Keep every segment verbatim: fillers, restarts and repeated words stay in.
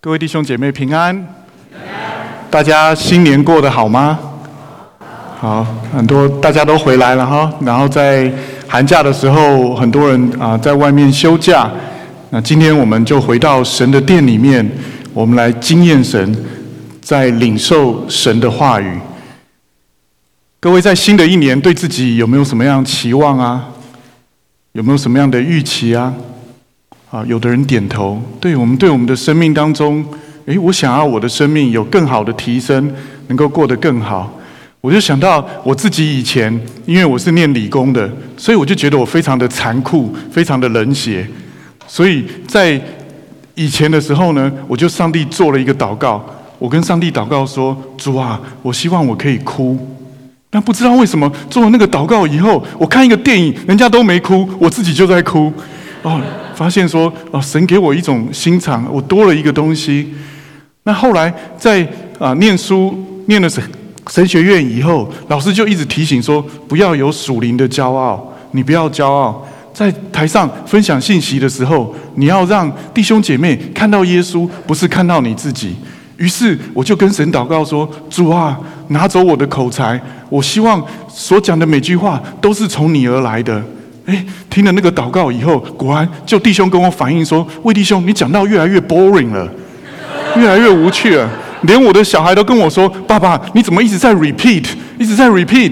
各位弟兄姐妹平安，大家新年过得好吗？好，很多大家都回来了哈。然后在寒假的时候，很多人啊在外面休假。那今天我们就回到神的殿里面，我们来经验神，在领受神的话语。各位在新的一年对自己有没有什么样期望啊？有没有什么样的预期啊？啊，有的人点头，对我们对我们的生命当中，诶，我想要我的生命有更好的提升，能够过得更好。我就想到我自己以前，因为我是念理工的，所以我就觉得我非常的残酷，非常的冷血。所以在以前的时候呢，我就上帝做了一个祷告，我跟上帝祷告说：主啊，我希望我可以哭。但不知道为什么做了那个祷告以后，我看一个电影，人家都没哭，我自己就在哭。哦，发现说，哦，神给我一种心肠，我多了一个东西。那后来在啊、呃、念书，念了神神学院以后，老师就一直提醒说，不要有属灵的骄傲，你不要骄傲。在台上分享信息的时候，你要让弟兄姐妹看到耶稣，不是看到你自己。于是我就跟神祷告说：主啊，拿走我的口才，我希望所讲的每句话都是从你而来的。哎，听了那个祷告以后，果然就弟兄跟我反映说：魏弟兄，你讲到越来越 boring 了，越来越无趣了。连我的小孩都跟我说：爸爸，你怎么一直在 repeat， 一直在 repeat？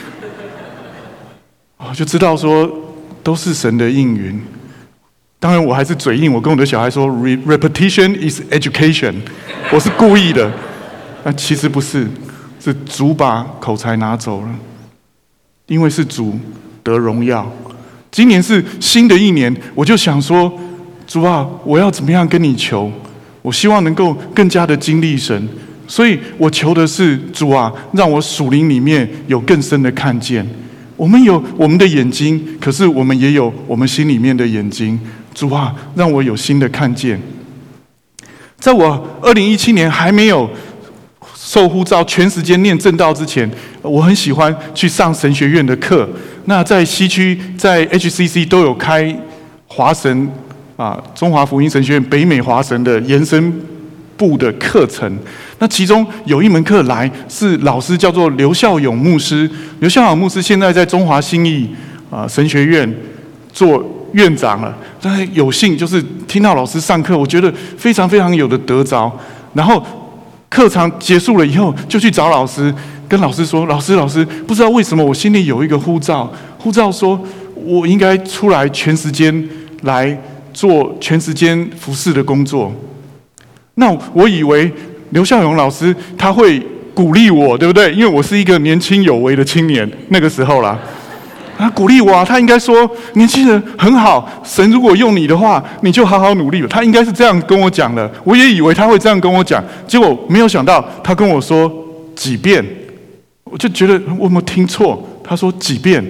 我就知道说都是神的应允。当然我还是嘴硬，我跟我的小孩说 repetition is education， 我是故意的。但其实不是，是主把口才拿走了，因为是主得荣耀。今年是新的一年，我就想说，主啊，我要怎么样跟你求？我希望能够更加的经历神，所以我求的是主啊，让我属灵里面有更深的看见。我们有我们的眼睛，可是我们也有我们心里面的眼睛。主啊，让我有新的看见。在我二零一七年还没有受呼召全时间念正道之前，我很喜欢去上神学院的课。那在西区，在 H C C 都有开华神啊，中华福音神学院北美华神的延伸部的课程。那其中有一门课来是老师叫做刘孝勇牧师，刘孝勇牧师现在在中华新义啊神学院做院长了。但有幸就是听到老师上课，我觉得非常非常有的得着。然后课堂结束了以后，就去找老师，跟老师说：老师，老师，不知道为什么我心里有一个呼召，呼召说我应该出来全时间来做全时间服侍的工作。那我以为刘孝勇老师他会鼓励我，对不对？因为我是一个年轻有为的青年，那个时候啦，他鼓励我啊，他应该说年轻人很好，神如果用你的话，你就好好努力。他应该是这样跟我讲的，我也以为他会这样跟我讲，结果没有想到他跟我说几遍，我就觉得我有没有听错？他说几遍，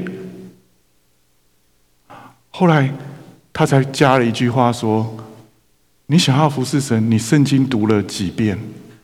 后来他才加了一句话说：你想要服侍神，你圣经读了几遍？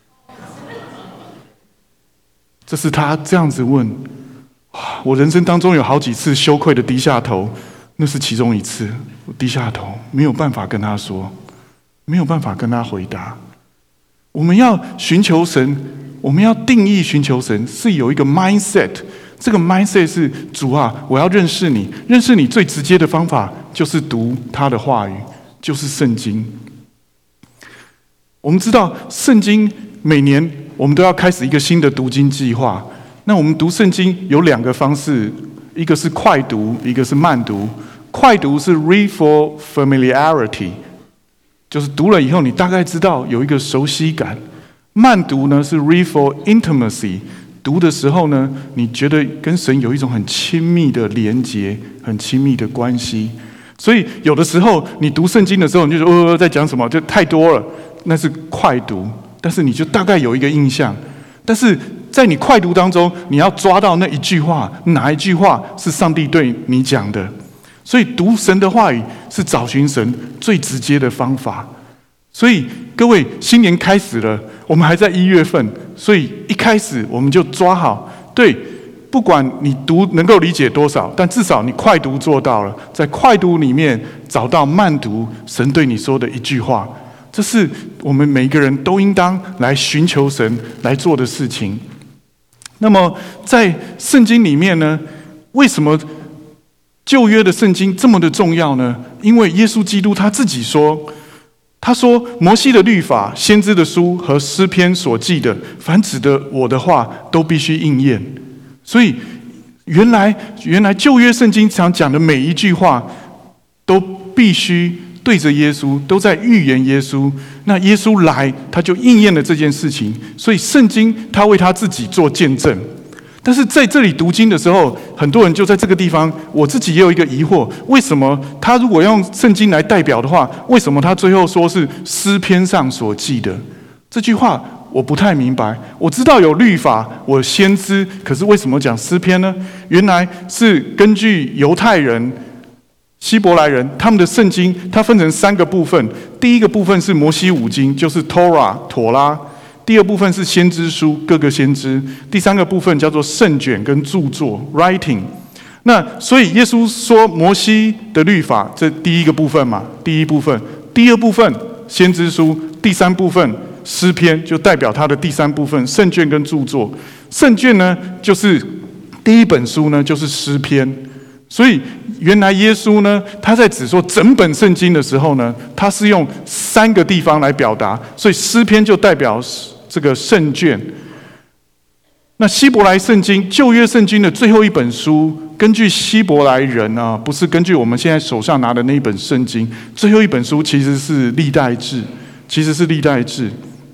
这是他这样子问。我人生当中有好几次羞愧的低下头，那是其中一次。我低下头，没有办法跟他说，没有办法跟他回答。我们要寻求神，我们要定义寻求神，是有一个 mindset。这个 mindset 是主啊，我要认识你，认识你最直接的方法就是读他的话语，就是圣经。我们知道圣经每年我们都要开始一个新的读经计划。那我们读圣经有两个方式，一个是快读，一个是慢读。快读是 read for familiarity， 就是读了以后你大概知道有一个熟悉感。慢读呢是 read for intimacy， 读的时候呢，你觉得跟神有一种很亲密的连结，很亲密的关系。所以有的时候你读圣经的时候，你就说呃在讲什么，就太多了，那是快读，但是你就大概有一个印象。但是在你快读当中，你要抓到那一句话，哪一句话是上帝对你讲的。所以读神的话语是找寻神最直接的方法。所以各位，新年开始了，我们还在一月份，所以一开始我们就抓好，对，不管你读能够理解多少，但至少你快读做到了，在快读里面找到慢读神对你说的一句话。 这是我们每一个人都应当来寻求神来做的事情。那么在圣经里面呢，为什么旧约的圣经这么的重要呢？因为耶稣基督他自己说，他说摩西的律法、先知的书和诗篇所记的，凡指的我的话，都必须应验。所以原来原来旧约圣经常讲的每一句话，都必须对着耶稣，都在预言耶稣。那耶稣来，他就应验了这件事情。所以圣经他为他自己做见证。但是在这里读经的时候，很多人就在这个地方，我自己也有一个疑惑：为什么他如果用圣经来代表的话，为什么他最后说是诗篇上所记的？这句话我不太明白。我知道有律法，我先知，可是为什么讲诗篇呢？原来是根据犹太人、希伯来人他们的圣经，它分成三个部分。第一个部分是摩西五经，就是 Torah 妥拉；第二部分是先知书，各个先知；第三个部分叫做圣卷跟著作 writing。那所以耶稣说摩西的律法，这第一个部分嘛，第一部分；第二部分先知书；第三部分诗篇，就代表他的第三部分圣卷跟著作。圣卷呢，就是第一本书呢，就是诗篇。所以原来耶稣呢，他在指说整本圣经的时候呢，他是用三个地方来表达，所以诗篇就代表这个圣卷。那希伯来圣经、旧约圣经的最后一本书，根据希伯来人啊，不是根据我们现在手上拿的那一本圣经，最后一本书其实是历代志，其实是历代志。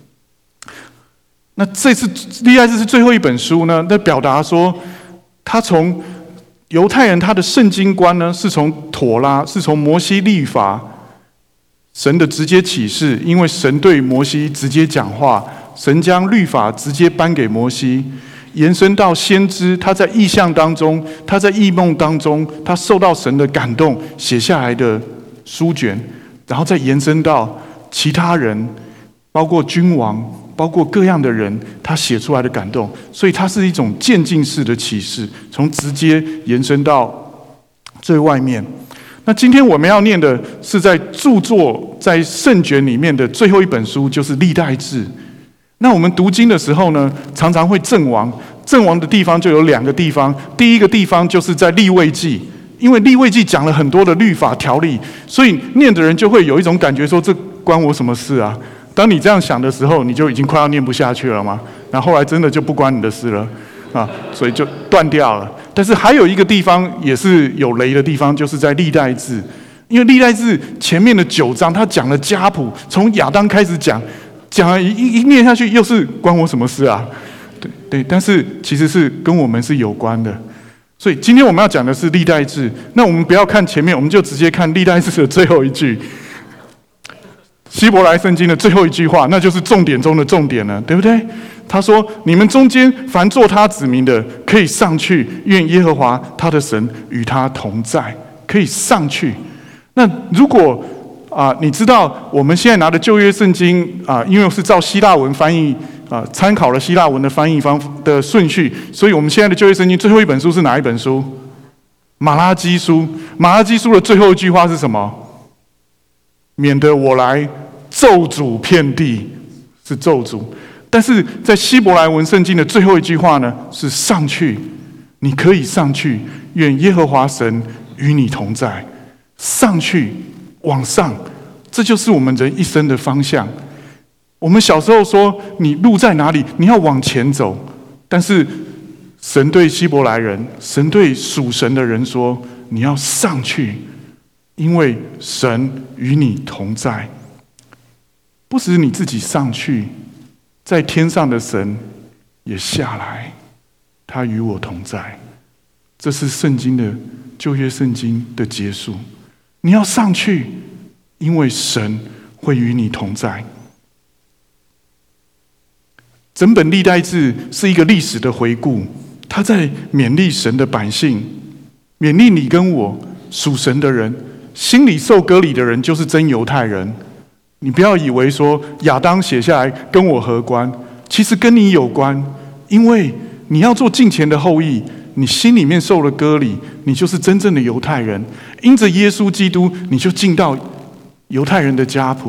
那这次历代志是最后一本书呢，那表达说，他从犹太人他的圣经观呢，是从妥拉，是从摩西律法，神的直接启示，因为神对摩西直接讲话，神将律法直接颁给摩西，延伸到先知，他在异象当中，他在异梦当中，他受到神的感动写下来的书卷，然后再延伸到其他人，包括君王，包括各样的人，他写出来的感动，所以它是一种渐进式的启示，从直接延伸到最外面。那今天我们要念的是在著作在圣卷里面的最后一本书，就是历代志。那我们读经的时候呢，常常会阵亡，阵亡的地方就有两个地方。第一个地方就是在利未记，因为利未记讲了很多的律法条例，所以念的人就会有一种感觉说，这关我什么事啊？当你这样想的时候，你就已经快要念不下去了嘛。然后后来真的就不关你的事了啊，所以就断掉了。但是还有一个地方也是有雷的地方，就是在历代志，因为历代志前面的九章，他讲了家谱，从亚当开始讲，讲了一一念下去，又是关我什么事啊？对对，但是其实是跟我们是有关的。所以今天我们要讲的是历代志，那我们不要看前面，我们就直接看历代志的最后一句。希伯来圣经的最后一句话，那就是重点中的重点了，对不对？他说：“你们中间凡做他子民的，可以上去，愿耶和华他的神与他同在。”可以上去。那如果啊、呃，你知道我们现在拿的旧约圣经啊、呃，因为是照希腊文翻译啊、呃，参考了希腊文的翻译方的顺序，所以我们现在的旧约圣经最后一本书是哪一本书？马拉基书。马拉基书的最后一句话是什么？免得我来咒诅遍地，是咒诅。但是在希伯来文圣经的最后一句话呢，是上去，你可以上去，愿耶和华神与你同在。上去，往上，这就是我们人一生的方向。我们小时候说，你路在哪里？你要往前走。但是神对希伯来人，神对属神的人说，你要上去，因为神与你同在。不只是你自己上去，在天上的神也下来，他与我同在。这是圣经的旧约圣经的结束。你要上去，因为神会与你同在。整本历代志是一个历史的回顾，他在勉励神的百姓，勉励你跟我属神的人，心里受割礼的人就是真犹太人。你不要以为说亚当写下来跟我何关，其实跟你有关，因为你要做敬虔的后裔，你心里面受了割礼，你就是真正的犹太人。因着耶稣基督，你就进到犹太人的家谱；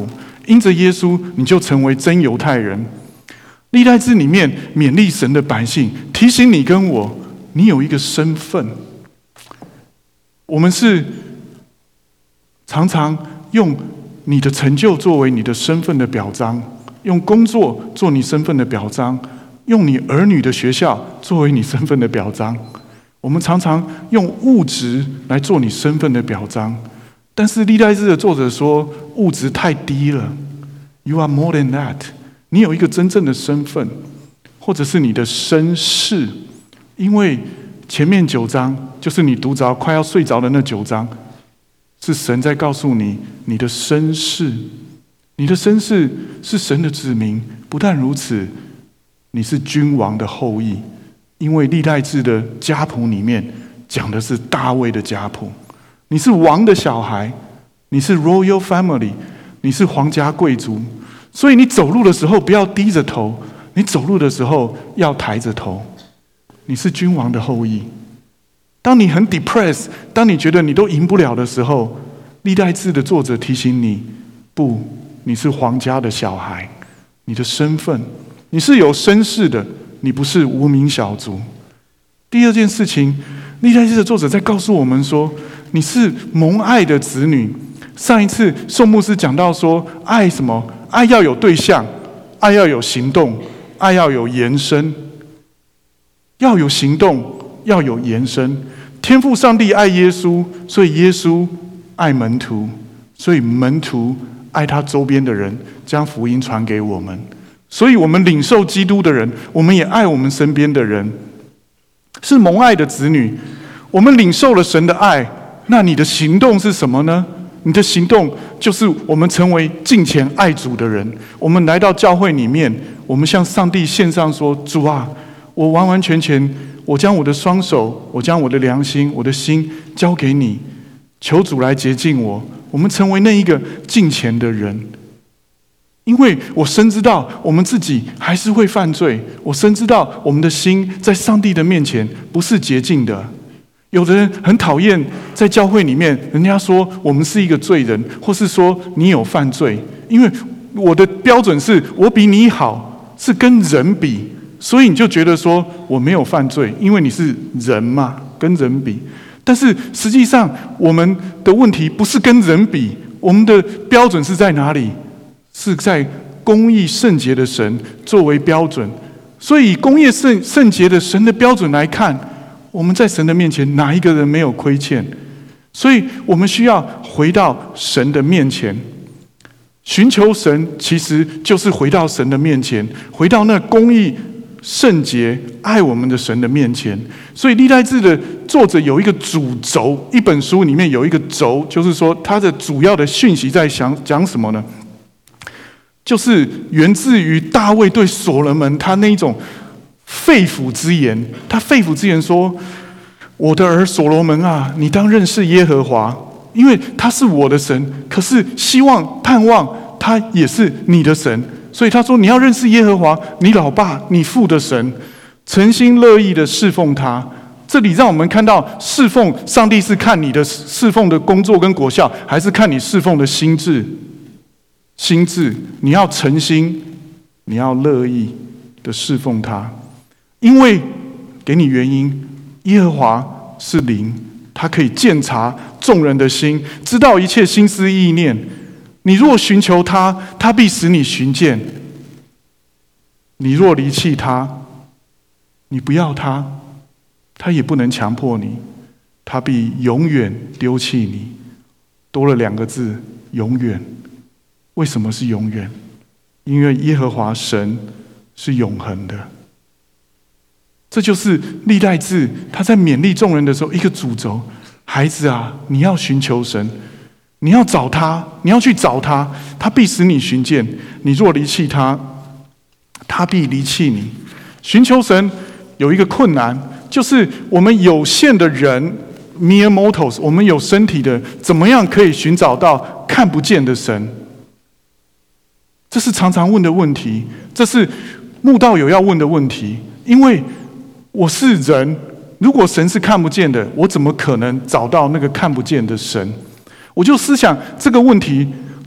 因着耶稣，你就成为真犹太人。历代志里面勉励神的百姓，提醒你跟我，你有一个身份。我们是常常用你的成就作为你的身份的表彰，用工作做你身份的表彰，用你儿女的学校作为你身份的表彰。我们常常用物质来做你身份的表彰，但是历代志的作者说，物质太低了。You are more than that。你有一个真正的身份，或者是你的身世。因为前面九章就是你读着快要睡着的那九章，是神在告诉你你的身世。你的身世是神的子民。不但如此，你是君王的后裔。因为历代志的家谱里面讲的是大卫的家谱，你是王的小孩，你是 royal family， 你是皇家贵族。所以你走路的时候不要低着头，你走路的时候要抬着头。你是君王的后裔。当你很 depressed， 当你觉得你都赢不了的时候，历代志的作者提醒你，不，你是皇家的小孩，你的身份，你是有身世的，你不是无名小卒。第二件事情，历代志的作者在告诉我们说，你是蒙爱的子女。上一次宋牧师讲到说，爱什么？爱要有对象，爱要有行动，爱要有延伸。要有行动，要有延伸。天父上帝爱耶稣，所以耶稣爱门徒，所以门徒爱他周边的人，将福音传给我们。所以我们领受基督的人，我们也爱我们身边的人，是蒙爱的子女。我们领受了神的爱，那你的行动是什么呢？你的行动就是我们成为敬虔爱主的人。我们来到教会里面，我们向上帝献上说，主啊，我完完全全，我将我的双手，我将我的良心，我的心交给你，求主来洁净我。我们成为那一个敬虔的人。因为我深知道我们自己还是会犯罪，我深知道我们的心在上帝的面前不是洁净的。有的人很讨厌在教会里面人家说我们是一个罪人，或是说你有犯罪，因为我的标准是我比你好，是跟人比，所以你就觉得说我没有犯罪，因为你是人嘛，跟人比。但是实际上我们的问题不是跟人比，我们的标准是在哪里？是在公义圣洁的神作为标准。所以以公义圣圣洁的神的标准来看，我们在神的面前哪一个人没有亏欠？所以我们需要回到神的面前，寻求神其实就是回到神的面前，回到那公义圣洁爱我们的神的面前。所以历代志的作者有一个主轴，一本书里面有一个轴，就是说它的主要的讯息在讲讲什么呢？就是源自于大卫对所罗门他那一种肺腑之言。他肺腑之言说，我的儿所罗门啊，你当认识耶和华，因为他是我的神，可是希望盼望他也是你的神。所以他说你要认识耶和华，你老爸你父的神，诚心乐意的侍奉他。这里让我们看到侍奉上帝是看你的侍奉的工作跟果效，还是看你侍奉的心智？心智，你要诚心，你要乐意的侍奉他。因为给你原因，耶和华是灵，他可以鉴察众人的心，知道一切心思意念。你若寻求他，他必使你寻见；你若离弃他，你不要他，他也不能强迫你，他必永远丢弃你。多了两个字，永远。为什么是永远？因为耶和华神是永恒的。这就是历代志他在勉励众人的时候一个主轴。孩子啊，你要寻求神，你要找他，你要去找他，他必使你寻见。你若离弃他，他必离弃你。寻求神有一个困难，就是我们有限的人 mere mortals， 我们有身体的，怎么样可以寻找到看不见的神？这是常常问的问题，这是慕道友要问的问题。因为我是人，如果神是看不见的，我怎么可能找到那个看不见的神？我就思想这个问题的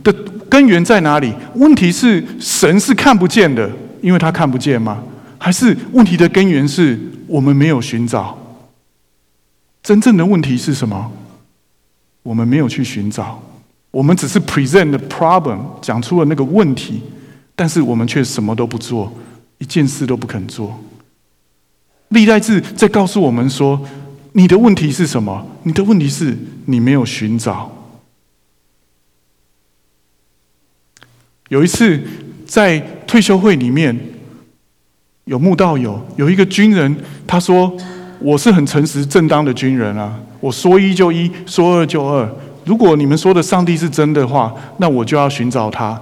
根源在哪里？问题是神是看不见的，因为他看不见吗？还是问题的根源是我们没有寻找？真正的问题是什么？我们没有去寻找，我们只是 present the problem， 讲出了那个问题，但是我们却什么都不做，一件事都不肯做。历代志在告诉我们说，你的问题是什么？你的问题是你没有寻找。有一次在退休会里面，有慕道友，有一个军人，他说：“我是很诚实正当的军人啊，我说一就一，说二就二。如果你们说的上帝是真的话，那我就要寻找他。”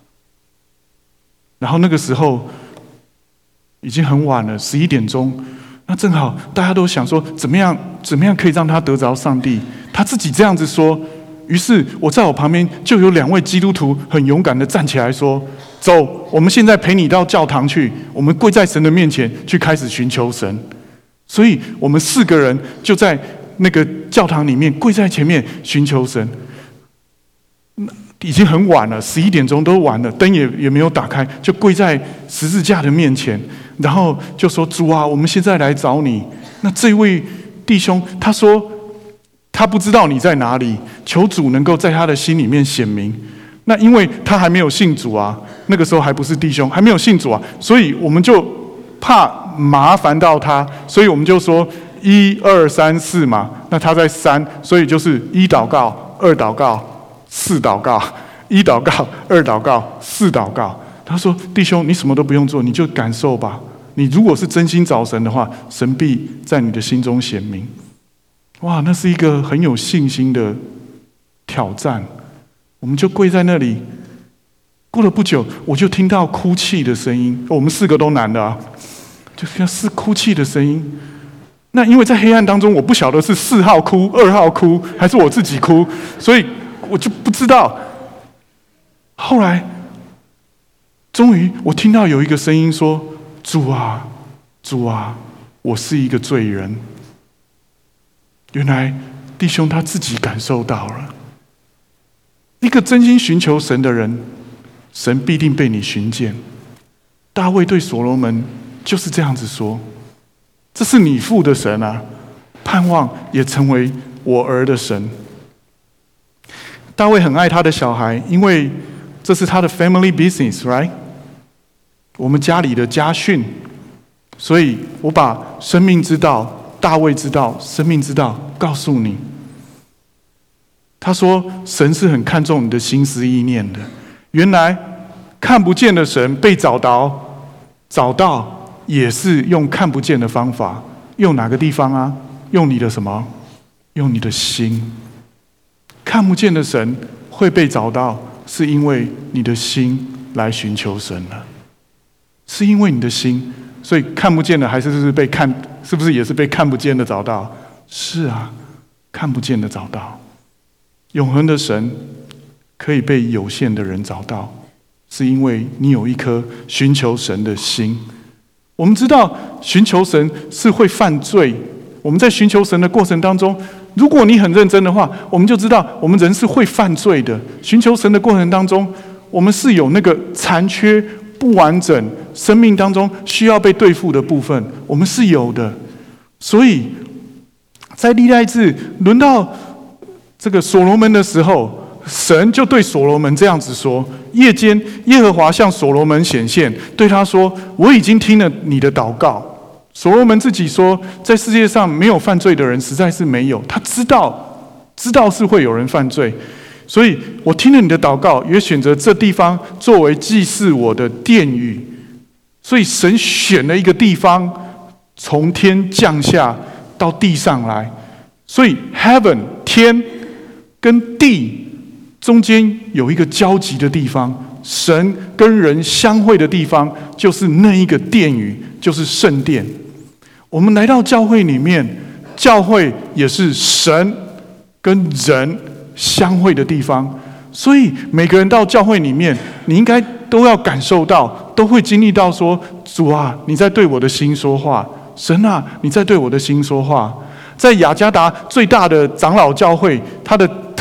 然后那个时候已经很晚了，十一点钟，那正好大家都想说，怎么样，怎么样可以让他得着上帝？他自己这样子说。于是我在我旁边就有两位基督徒很勇敢的站起来说：“走，我们现在陪你到教堂去，我们跪在神的面前去开始寻求神。”所以我们四个人就在那个教堂里面跪在前面寻求神。已经很晚了，十一点钟都晚了，灯也也没有打开，就跪在十字架的面前，然后就说：“主啊，我们现在来找你。”那这位弟兄他说，他不知道你在哪里，求主能够在他的心里面显明。那因为他还没有信主啊，那个时候还不是弟兄，还没有信主啊，所以我们就怕麻烦到他，所以我们就说一二三四嘛。那他在三，所以就是一祷告，二祷告，四祷告，一祷告，二祷告，四祷告。他说：“弟兄，你什么都不用做，你就感受吧。你如果是真心找神的话，神必在你的心中显明。”哇，那是一个很有信心的挑战。我们就跪在那里，过了不久，我就听到哭泣的声音。我们四个都男的啊，就是哭泣的声音。那因为在黑暗当中，我不晓得是四号哭、二号哭，还是我自己哭，所以我就不知道。后来，终于我听到有一个声音说：“主啊，主啊，我是一个罪人。”原来弟兄他自己感受到了，一个真心寻求神的人，神必定被你寻见。大卫对所罗门就是这样子说：“这是你父的神啊，盼望也成为我儿的神。”大卫很爱他的小孩，因为这是他的 family business， right？ 我们家里的家训，所以我把生命之道、大卫之道、生命之道告诉你。他说：“神是很看重你的心思意念的。原来看不见的神被找到，找到也是用看不见的方法。用哪个地方啊？用你的什么？用你的心。看不见的神会被找到，是因为你的心来寻求神了。是因为你的心，所以看不见的还是是被看，是不是也是被看不见的找到？是啊，看不见的找到。永恒的神可以被有限的人找到，是因为你有一颗寻求神的心。我们知道寻求神是会犯罪，我们在寻求神的过程当中，如果你很认真的话，我们就知道我们人是会犯罪的。寻求神的过程当中，我们是有那个残缺、不完整，生命当中需要被对付的部分，我们是有的。所以在历代志轮到这个所罗门的时候，神就对所罗门这样子说：夜间耶和华向所罗门显现，对他说：我已经听了你的祷告。所罗门自己说，在世界上没有犯罪的人实在是没有，他知道知道是会有人犯罪，所以我听了你的祷告，也选择这地方作为祭祀我的殿宇。所以神选了一个地方，从天降下到地上来。所以 heaven 天跟地中间有一个交集的地方，神跟人相会的地方，就是那一个殿宇，就是圣殿。我们来到教会里面，教会也是神跟人相会的地方。所以每个人到教会里面，你应该都要感受到，都会经历到说：主啊，你在对我的心说话；神啊，你在对我的心说话。在雅加达最大的长老教会，它的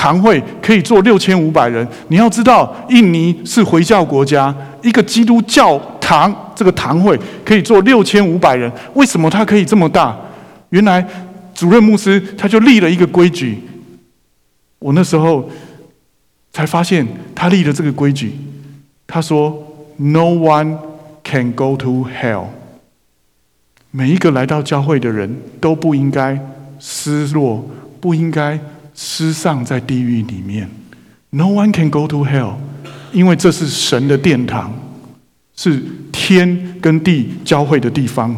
堂会可以坐六千五百人。你要知道，印尼是回教国家，一个基督教堂这个堂会可以坐六千五百人，为什么它可以这么大？原来主任牧师他就立了一个规矩，我那时候才发现他立了这个规矩。他说 ：“No one can go to hell。”每一个来到教会的人都不应该失落，不应该失丧在地狱里面。No one can go to hell， 因为这是神的殿堂，是天跟地交汇的地方。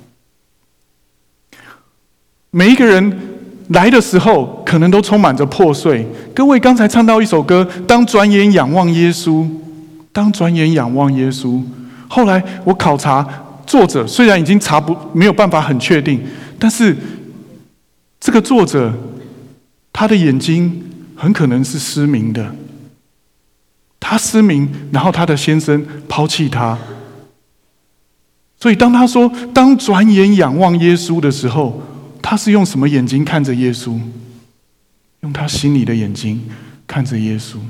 每一个人来的时候，可能都充满着破碎。各位刚才唱到一首歌，当转眼仰望耶稣，当转眼仰望耶稣。后来我考察作者，虽然已经查不没有办法很确定，但是这个作者他的眼睛很可能是失明的。他失明，然后他的先生抛弃他。所以当他说当转眼仰望耶稣的时候，他是用什么眼睛看着耶稣？用他心里的眼睛看着耶稣。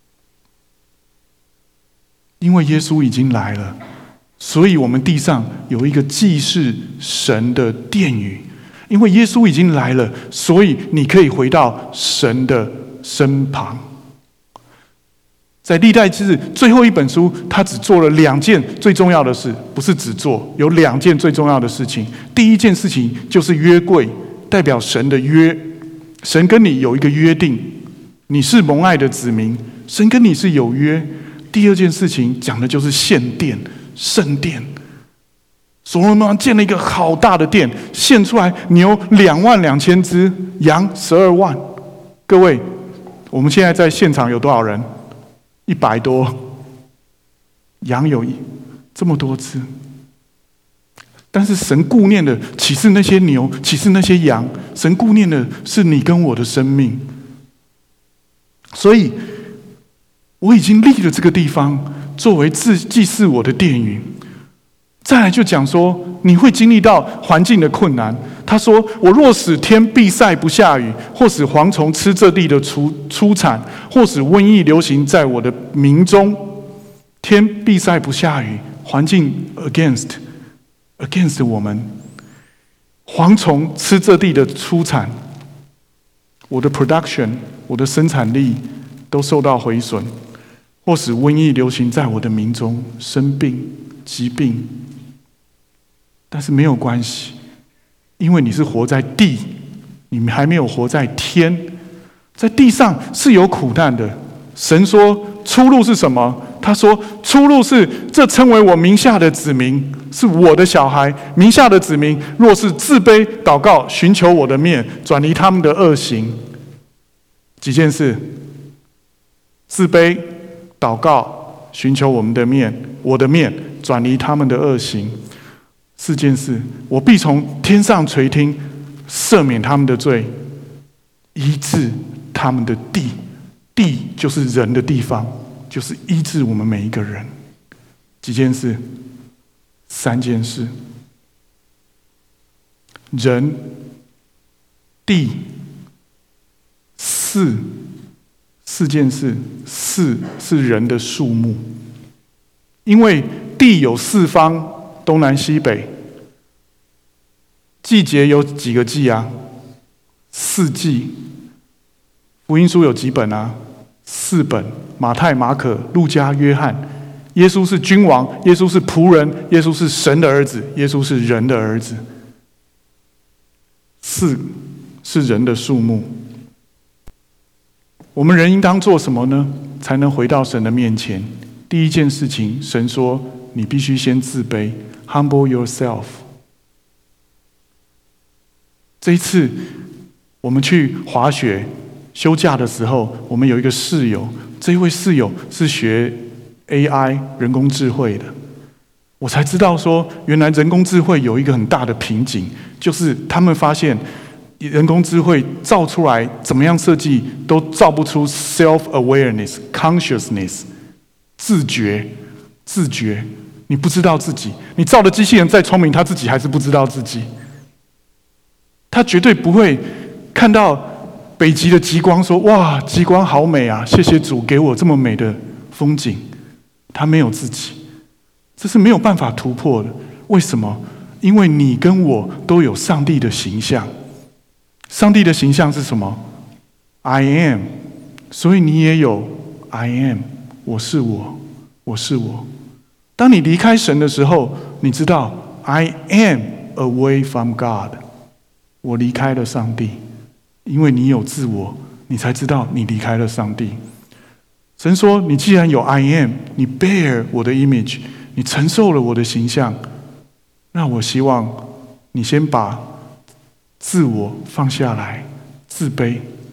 因为耶稣已经来了，所以我们地上有一个祭祀神的殿宇。因为耶稣已经来了，所以你可以回到神的身旁。在历代志最后一本书，他只做了两件最重要的事，不是只做，有两件最重要的事情。第一件事情就是约柜，代表神的约，神跟你有一个约定，你是蒙爱的子民，神跟你是有约。第二件事情讲的就是献殿，圣殿。所罗门王建了一个好大的殿，献出来牛两万两千只，羊十二万。各位，我们现在在现场有多少人？一百多，羊有这么多只，但是神顾念的岂是那些牛，岂是那些羊？神顾念的是你跟我的生命。所以，我已经立了这个地方作为祭祀我的殿宇。再来就讲说，你会经历到环境的困难。他说：“我若使天闭塞不下雨，或使蝗虫吃这地的出出产，或使瘟疫流行在我的民中。天闭塞不下雨，环境 against against 我们。蝗虫吃这地的出产，我的 production， 我的生产力都受到毁损，或使瘟疫流行在我的民中，生病、疾病。但是没有关系。”因为你是活在地，你们还没有活在天。在地上是有苦难的。神说出路是什么？他说出路是这称为我名下的子民，是我的小孩。名下的子民若是自卑祷告，寻求我的面，转离他们的恶行。几件事：自卑祷告，寻求我们的面，我的面，转离他们的恶行。四件事，我必从天上垂听，赦免他们的罪，医治他们的地。地就是人的地方，就是医治我们每一个人。几件事？三件事。人、地、四，四件事。四是人的数目，因为地有四方。东南西北，季节有几个季啊？四季。福音书有几本啊？四本：马太、马可、路加、约翰。耶稣是君王，耶稣是仆人，耶稣是神的儿子，耶稣是人的儿子。四是人的数目。我们人应当做什么呢？才能回到神的面前？第一件事情，神说你必须先自卑。Humble yourself。这一次我们去滑雪休假的时候，我们有一个室友，这一位室友是学 A I 人工智慧的。我才知道说，原来人工智慧有一个很大的瓶颈，就是他们发现人工智慧造出来怎么样设计都造不出 self-awareness、consciousness 自觉、自觉。你不知道自己，你造的机器人再聪明，他自己还是不知道自己。他绝对不会看到北极的极光说：“哇，极光好美啊！谢谢主给我这么美的风景。”他没有自己，这是没有办法突破的。为什么？因为你跟我都有上帝的形象。上帝的形象是什么？ I am， 所以你也有 I am， 我是我，我是我。当你离开神的时候，你知道 I am away from God， 我离开了上帝。因为你有自我，你才知道你离开了上帝。神说：“你既然有 I am， 你 bear 我的 image， 你承受了我的形象，那我希望你先把自我放下来，自卑。”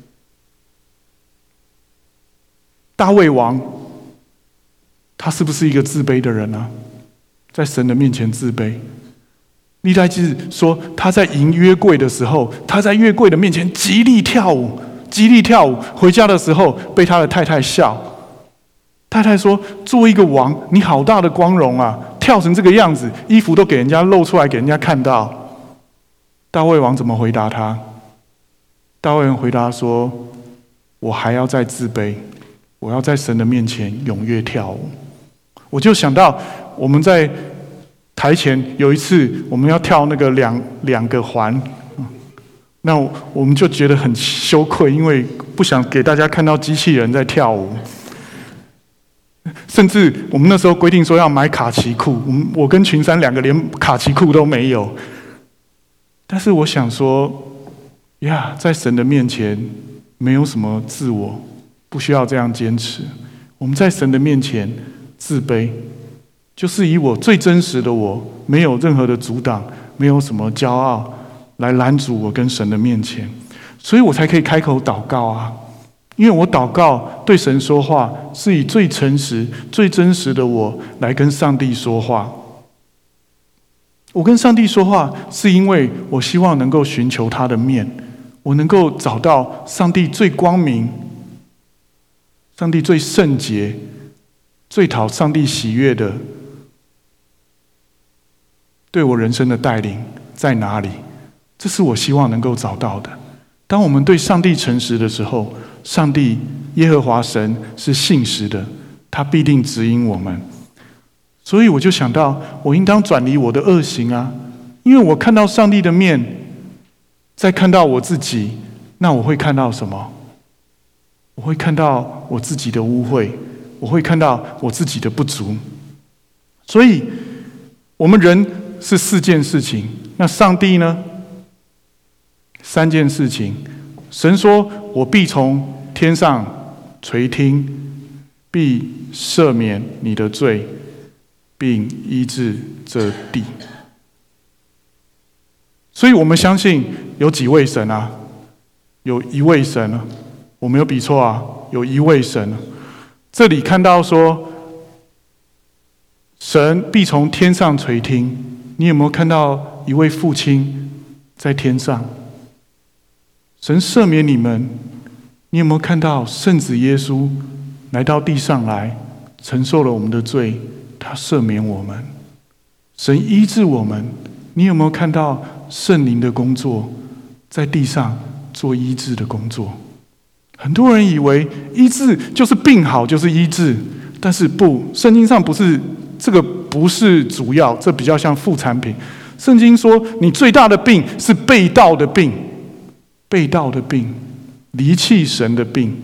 大卫王，他是不是一个自卑的人呢？在神的面前自卑。历代志说，他在迎约柜的时候，他在约柜的面前极力跳舞，极力跳舞。回家的时候被他的太太笑。太太说：“做一个王，你好大的光荣啊！跳成这个样子，衣服都给人家露出来，给人家看到。”大卫王怎么回答他？大卫王回答说：“我还要再自卑，我要在神的面前踊跃跳舞。”我就想到我们在台前有一次，我们要跳那个两两个环，那我们就觉得很羞愧，因为不想给大家看到机器人在跳舞。甚至我们那时候规定说要买卡其裤，我们我跟群山两个连卡其裤都没有。但是我想说，呀，在神的面前没有什么自我，不需要这样坚持。我们在神的面前自卑，就是以我最真实的我，没有任何的阻挡，没有什么骄傲来拦阻我跟神的面前，所以我才可以开口祷告啊。因为我祷告对神说话，是以最诚实、最真实的我来跟上帝说话。我跟上帝说话，是因为我希望能够寻求他的面，我能够找到上帝最光明、上帝最圣洁、最讨上帝喜悦的对我人生的带领在哪里？这是我希望能够找到的。当我们对上帝诚实的时候，上帝耶和华神是信实的，他必定指引我们。所以我就想到，我应当转离我的恶行啊，因为我看到上帝的面，再看到我自己，那我会看到什么？我会看到我自己的污秽，我会看到我自己的不足。所以我们人是四件事情，那上帝呢？三件事情。神说：“我必从天上垂听，必赦免你的罪，并医治这地。”所以我们相信有几位神啊？有一位神啊，我没有比错啊，有一位神啊。这里看到说，神必从天上垂听。你有没有看到一位父亲在天上？神赦免你们，你有没有看到圣子耶稣来到地上来，承受了我们的罪，他赦免我们。神医治我们，你有没有看到圣灵的工作在地上做医治的工作？很多人以为医治就是病好就是医治，但是不，圣经上不是这个，不是主要，这比较像副产品。圣经说，你最大的病是背道的病。背道的病，离弃神的病。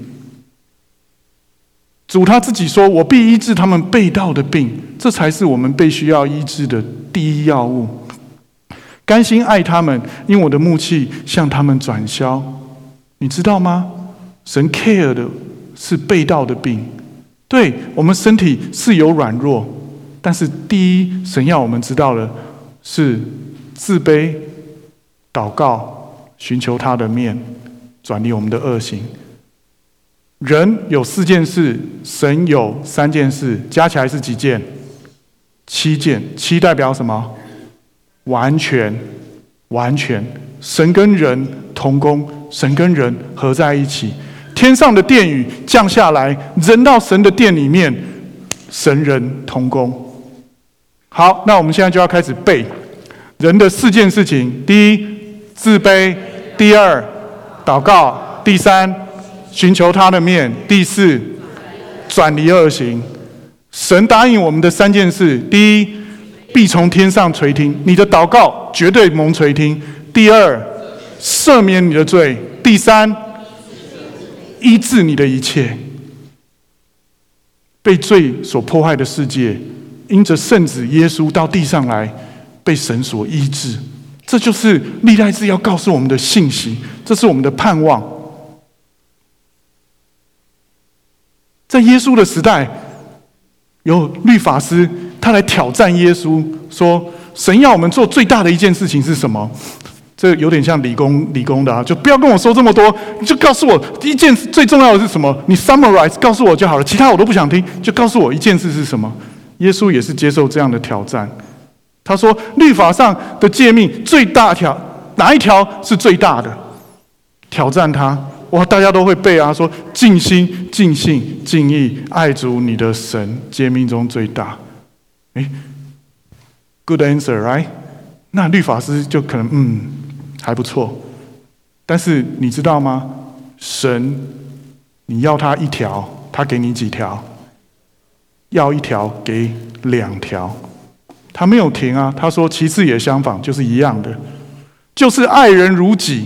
主他自己说：“我必医治他们背道的病。”这才是我们必须要医治的第一要务。甘心爱他们，因我的怒气向他们转消。你知道吗？神 care 的是背道的病。对，我们身体是有软弱，但是第一，神要我们知道的是自卑、祷告。寻求他的面，转离我们的恶行。人有四件事，神有三件事，加起来是几件？七件。七代表什么？完全，完全。神跟人同工，神跟人合在一起。天上的殿宇降下来，人到神的殿里面，神人同工。好，那我们现在就要开始背人的四件事情。第一，自卑。第二，祷告； 第三，寻求他的面；第四，转离恶行。神答应我们的三件事：第一，必从天上垂听，你的祷告绝对蒙垂听；第二，赦免你的罪；第三，医治你的一切。被罪所破坏的世界，因着圣子耶稣到地上来，被神所医治。这就是历代志要告诉我们的信息，这是我们的盼望。在耶稣的时代，有律法师他来挑战耶稣，说：“神要我们做最大的一件事情是什么？”这有点像理工理工的啊，就不要跟我说这么多，你就告诉我一件最重要的是什么？你 summarize 告诉我就好了，其他我都不想听，就告诉我一件事是什么？耶稣也是接受这样的挑战。他说：“律法上的诫命最大条，哪一条是最大的？”挑战他，哇，大家都会背啊，说尽心、尽性、尽意爱主你的神，诫命中最大。哎 ，good answer, right？ 那律法师就可能嗯。还不错，但是你知道吗？神，你要他一条，他给你几条？要一条给两条，他没有停啊。他说其次也相仿，就是一样的，就是爱人如己。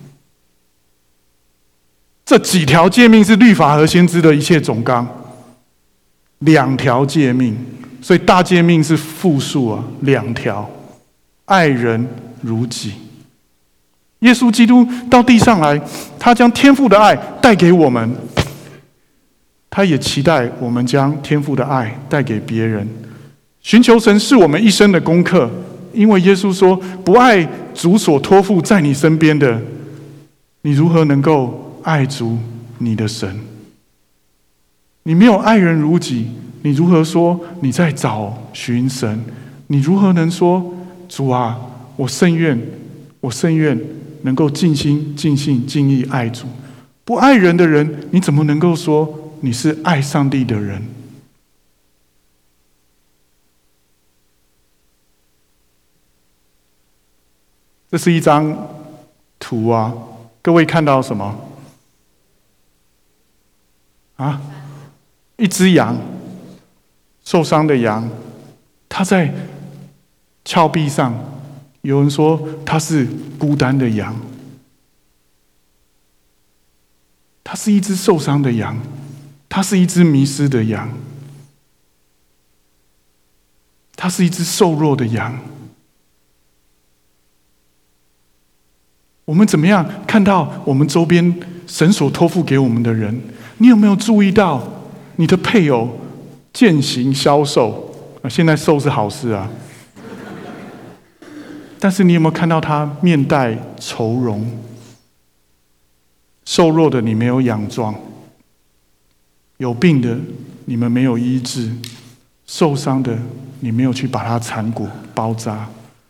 这几条诫命是律法和先知的一切总纲，两条诫命，所以大诫命是复数啊，两条，爱人如己。耶稣基督到地上来，他将天父的爱带给我们，他也期待我们将天父的爱带给别人。寻求神是我们一生的功课，因为耶稣说：“不爱主所托付在你身边的，你如何能够爱主你的神？你没有爱人如己，你如何说你在找寻神？你如何能说主啊，我甚愿，我甚愿。”能够尽心、尽性、尽意爱主，不爱人的人，你怎么能够说你是爱上帝的人？这是一张图啊，各位看到什么？啊，一只羊，受伤的羊，它在峭壁上。有人说他是孤单的羊，他是一只受伤的羊，他是一只迷失的羊，他是一只瘦弱的羊。我们怎么样看到我们周边神所托付给我们的人？你有没有注意到你的配偶渐行消瘦？现在瘦是好事啊。但是你有没有看到他面带愁容？瘦弱的你没有养壮，有病的你们没有医治，受伤的你没有去把他缠裹包扎，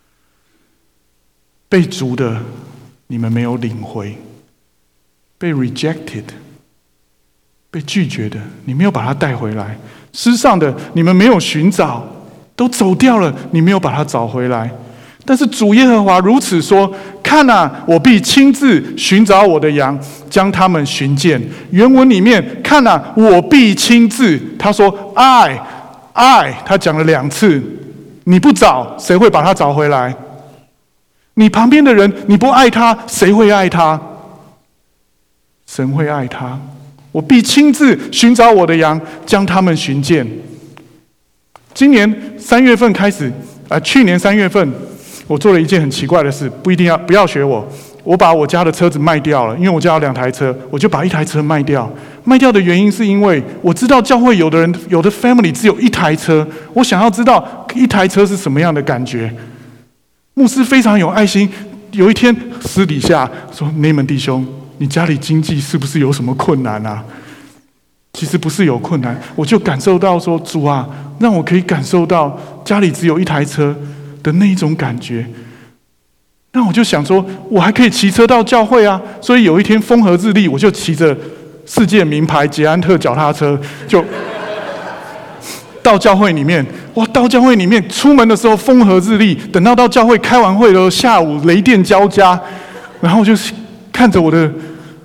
被逐的你们没有领回，被 rejected 被拒绝的你没有把他带回来，失丧的你们没有寻找，都走掉了，你没有把他找回来。但是主耶和华如此说：“看啊，我必亲自寻找我的羊，将他们寻见。”原文里面，看啊，我必亲自。他说：“爱，爱。”他讲了两次。你不找，谁会把他找回来？你旁边的人，你不爱他，谁会爱他？神会爱他。我必亲自寻找我的羊，将他们寻见。今年三月份开始，啊、呃，去年三月份。我做了一件很奇怪的事，不一定要不要学我。我把我家的车子卖掉了，因为我家有两台车，我就把一台车卖掉。卖掉的原因是因为我知道教会有的人有的 family 只有一台车，我想要知道一台车是什么样的感觉。牧师非常有爱心，有一天私底下说：“内门弟兄，你家里经济是不是有什么困难啊？”其实不是有困难，我就感受到说：“主啊，让我可以感受到家里只有一台车的那一种感觉。”那我就想说，我还可以骑车到教会啊！所以有一天风和日丽，我就骑着世界名牌捷安特脚踏车，就到教会里面。哇，到教会里面，出门的时候风和日丽，等到到教会开完会的时候，下午雷电交加，然后就看着我的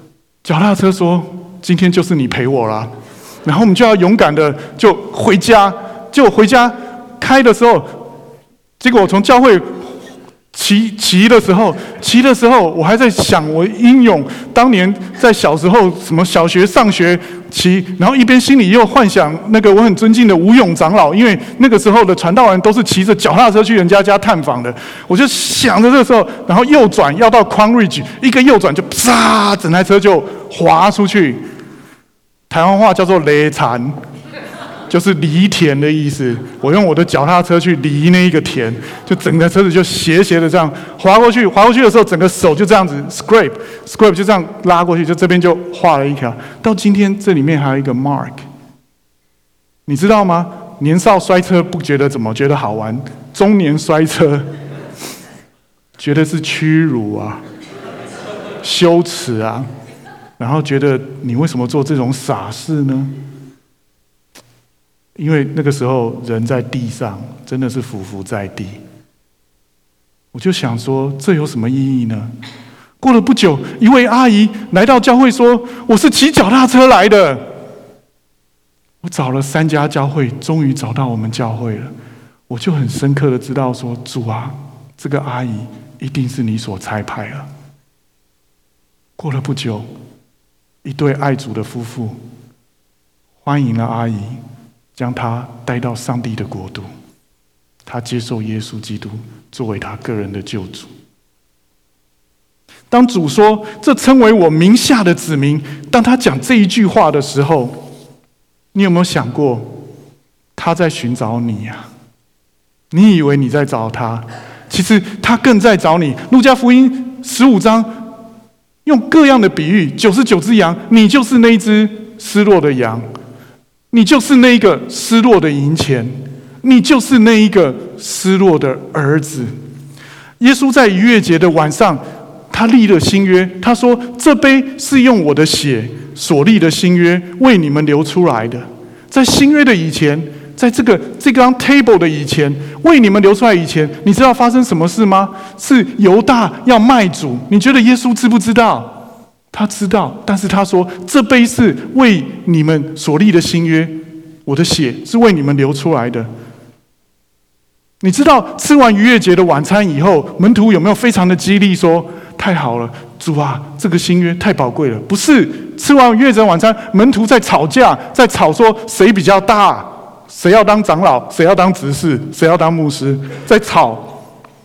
脚踏车说今天就是你陪我啦，然后我们就要勇敢的就回家，结果回家开的时候，结果我从教会骑骑的时候，骑的时候，我还在想我英勇当年在小时候什么小学上学骑，然后一边心里又幻想那个我很尊敬的吴勇长老，因为那个时候的传道人都是骑着脚踏车去人家家探访的，我就想着这个时候，然后右转要到 Crown Ridge， 一个右转就啪，整台车就滑出去，台湾话叫做雷残。就是犁田的意思，我用我的脚踏车去犁那一个田，就整个车子就斜斜的这样滑过去，滑过去的时候，整个手就这样子 scrape scrape 就这样拉过去，就这边就画了一条。到今天这里面还有一个 mark， 你知道吗？年少摔车不觉得怎么觉得好玩，中年摔车觉得是屈辱啊、羞耻啊，然后觉得你为什么做这种傻事呢？因为那个时候人在地上真的是匍匐在地，我就想说这有什么意义呢？过了不久，一位阿姨来到教会说：“我是骑脚踏车来的。”我找了三家教会，终于找到我们教会了。我就很深刻的知道说：“主啊，这个阿姨一定是你所差派了。”过了不久，一对爱主的夫妇欢迎了阿姨，将他带到上帝的国度，他接受耶稣基督作为他个人的救主。当主说这称为我名下的子民，当他讲这一句话的时候，你有没有想过他在寻找你呀、啊？你以为你在找他，其实他更在找你。路加福音十五章用各样的比喻，九十九只羊，你就是那一只失落的羊，你就是那一个失落的银钱，你就是那一个失落的儿子。耶稣在逾越节的晚上，他立了新约，他说：“这杯是用我的血所立的新约，为你们流出来的。在新约的以前，在这个这张 table 的以前，为你们流出来以前，你知道发生什么事吗？是犹大要卖主。你觉得耶稣知不知道？他知道，但是他说这杯是为你们所立的新约，我的血是为你们流出来的。”你知道吃完逾越节的晚餐以后，门徒有没有非常的激励说：“太好了，主啊，这个新约太宝贵了。”不是，吃完逾越节晚餐，门徒在吵架，在吵说谁比较大，谁要当长老，谁要当执事，谁要当牧师，在吵。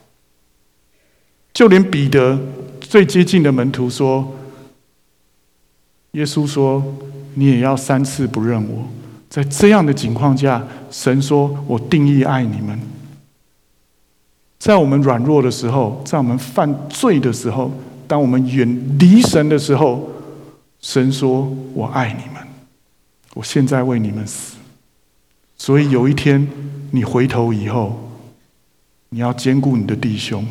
就连彼得最接近的门徒说：“耶稣说，你也要三次不认我。”在这样的情况下，神说：“我定义爱你们。”在我们软弱的时候，在我们犯罪的时候，当我们远离神的时候，神说：“我爱你们，我现在为你们死。”所以有一天你回头以后，你要兼顾你的弟兄。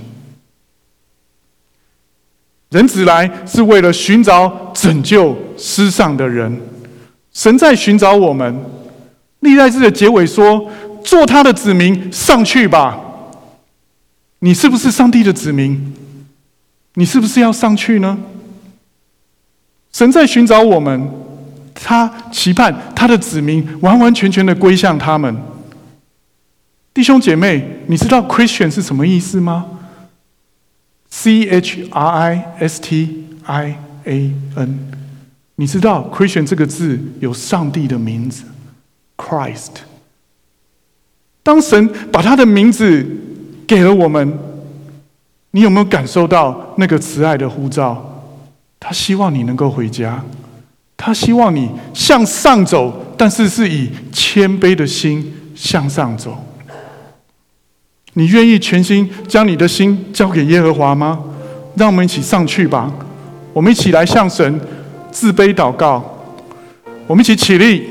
人子来是为了寻找拯救失丧的人，神在寻找我们。历代志的结尾说：“做他的子民，上去吧。”你是不是上帝的子民？你是不是要上去呢？神在寻找我们，他期盼他的子民完完全全的归向他们。弟兄姐妹，你知道 Christian 是什么意思吗？ C H R I S T I A N， 你知道 Christian 这个字有上帝的名字 Christ。 当神把他的名字给了我们，你有没有感受到那个慈爱的呼召？他希望你能够回家，他希望你向上走，但是是以谦卑的心向上走。你愿意全心将你的心交给耶和华吗？让我们一起上去吧，我们一起来向神自卑祷告。我们一起起立，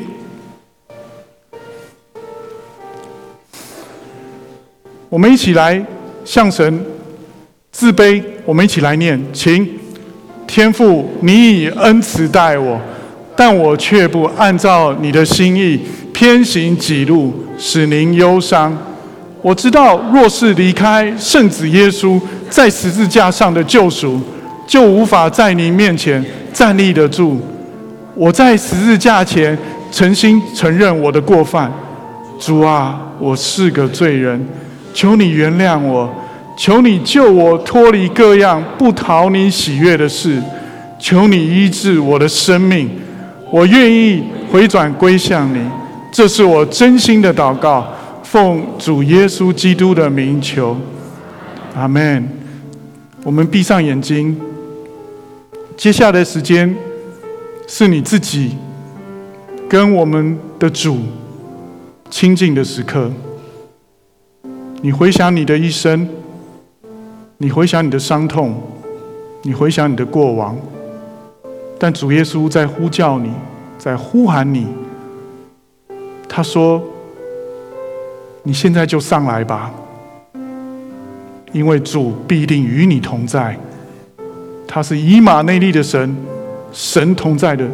我们一起来向神自卑，我们一起来念，请。天父，你以恩慈待我，但我却不按照你的心意，偏行己路，使您忧伤。我知道，若是离开圣子耶稣在十字架上的救赎， 就无法在你面前站立得住。我在十字架前诚心承认我的过犯。主啊，我是个罪人，求你原谅我，求你救我脱离各样不讨你喜悦的事，求你医治我的生命。我愿意回转归向你，这是我真心的祷告，奉主耶稣基督的名求，阿们。我们闭上眼睛，接下来的时间是你自己跟我们的主亲近的时刻。你回想你的一生，你回想你的伤痛，你回想你的过往，但主耶稣在呼叫你，在呼喊你。他说：“你现在就上来吧，因为主必定与你同在。他是以马内利的神，神同在的，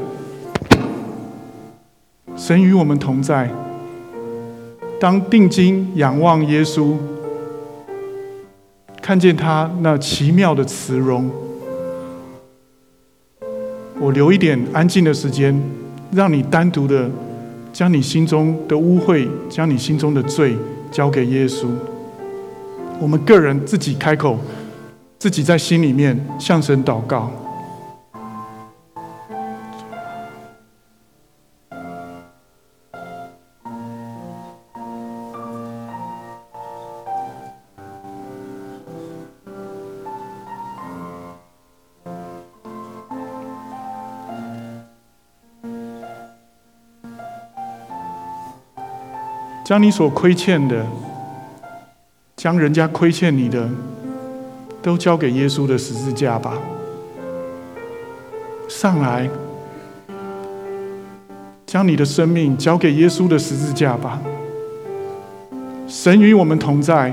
神与我们同在。当定睛仰望耶稣，看见他那奇妙的慈容，我留一点安静的时间，让你单独的将你心中的污秽，将你心中的罪交给耶稣。我们个人自己开口，自己在心里面向神祷告。将你所亏欠的，将人家亏欠你的，都交给耶稣的十字架吧。上来，将你的生命交给耶稣的十字架吧。神与我们同在，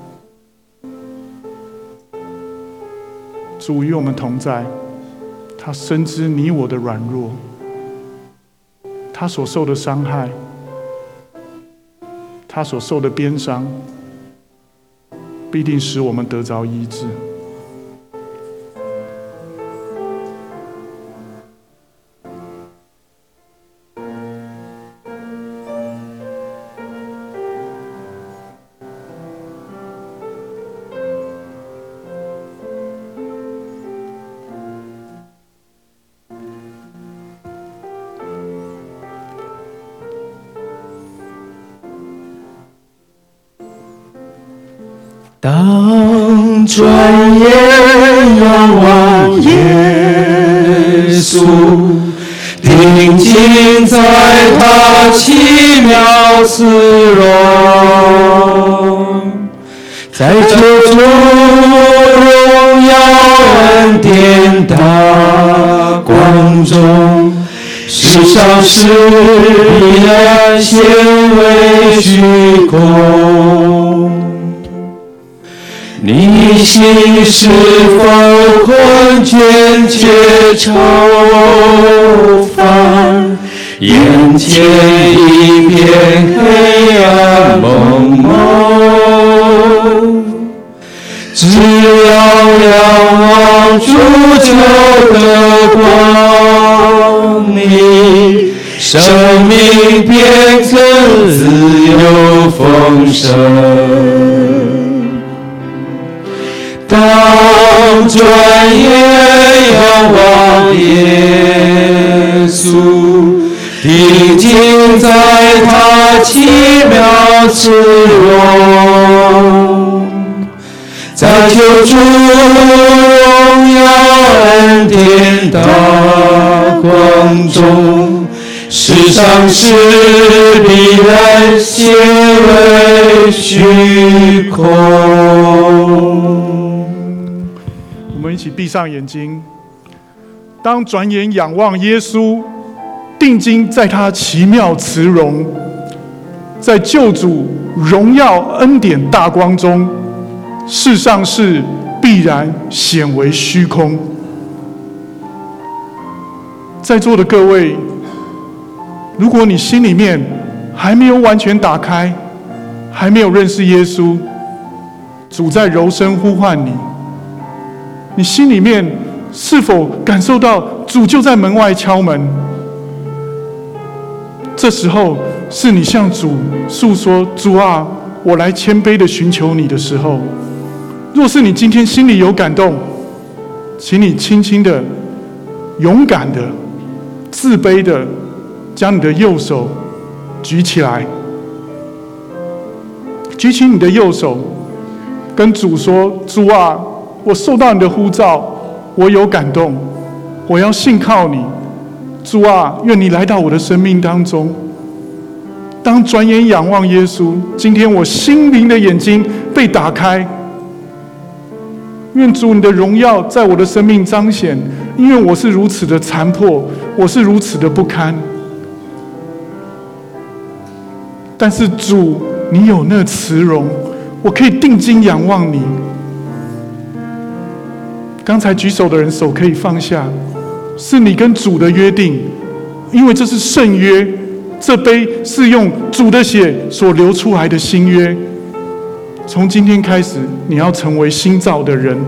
主与我们同在，他深知你我的软弱，他所受的伤害，他所受的鞭伤，必定使我们得着医治。 当转眼仰望耶稣，定睛在他奇妙慈容，在救主荣耀恩典大光中，世上事必然显为虚空。你心是否困倦且愁烦？眼前一片黑暗蒙蒙，只要仰望主救的光明，生命变成自由丰盛。当转眼仰望耶稣，定睛在他奇妙慈容，在救主荣耀恩典大光中，世上事必然显为虚空。 我们一起闭上眼睛，当转眼仰望耶稣，定睛在他奇妙慈容，在救主荣耀恩典大光中，世上事必然显为虚空。在座的各位，如果你心里面还没有完全打开，还没有认识耶稣，主在柔声呼唤你，你心里面是否感受到主就在门外敲门？这时候是你向主诉说：“主啊，我来谦卑的寻求你的时候。”若是你今天心里有感动，请你轻轻的、勇敢的、自卑的，将你的右手举起来，举起你的右手，跟主说：“主啊，我受到你的呼召，我有感动，我要信靠你。主啊，愿你来到我的生命当中。当转眼仰望耶稣，今天我心灵的眼睛被打开。愿主你的荣耀在我的生命彰显，因为我是如此的残破，我是如此的不堪。但是主，你有那慈容，我可以定睛仰望你。”刚才举手的人手可以放下，是你跟主的约定，因为这是圣约，这杯是用主的血所流出来的新约。从今天开始，你要成为新造的人。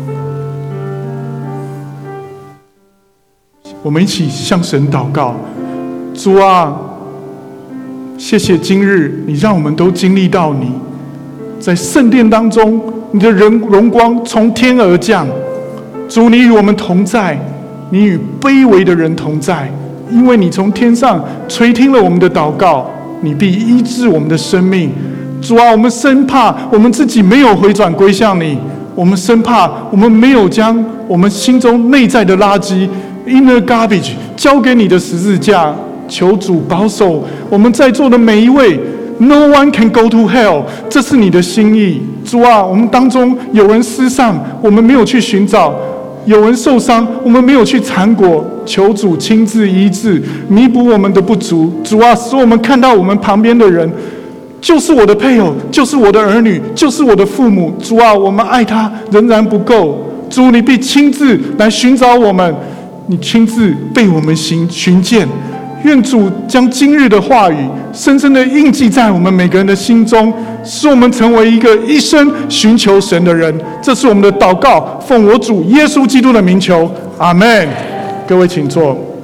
我们一起向神祷告：主啊，谢谢今日你让我们都经历到你在圣殿当中，你的人荣光从天而降。主，你与我们同在，你与卑微的人同在，因为你从天上垂听了我们的祷告，你必医治我们的生命。主啊，我们生怕我们自己没有回转归向你，我们生怕我们没有将我们心中内在的垃圾 inner garbage 交给你的十字架。求主保守我们在座的每一位。No one can go to hell， 这是你的心意。主啊，我们当中有人失丧，我们没有去寻找；有人受伤，我们没有去缠裹。求主亲自医治，弥补我们的不足。主啊，使我们看到我们旁边的人，就是我的配偶，就是我的儿女，就是我的父母。主啊，我们爱他仍然不够。主，你必亲自来寻找我们，你亲自被我们寻寻见。愿主将今日的话语深深的印记在我们每个人的心中，使我们成为一个一生寻求神的人。这是我们的祷告，奉我主耶稣基督的名求，阿们。各位请坐。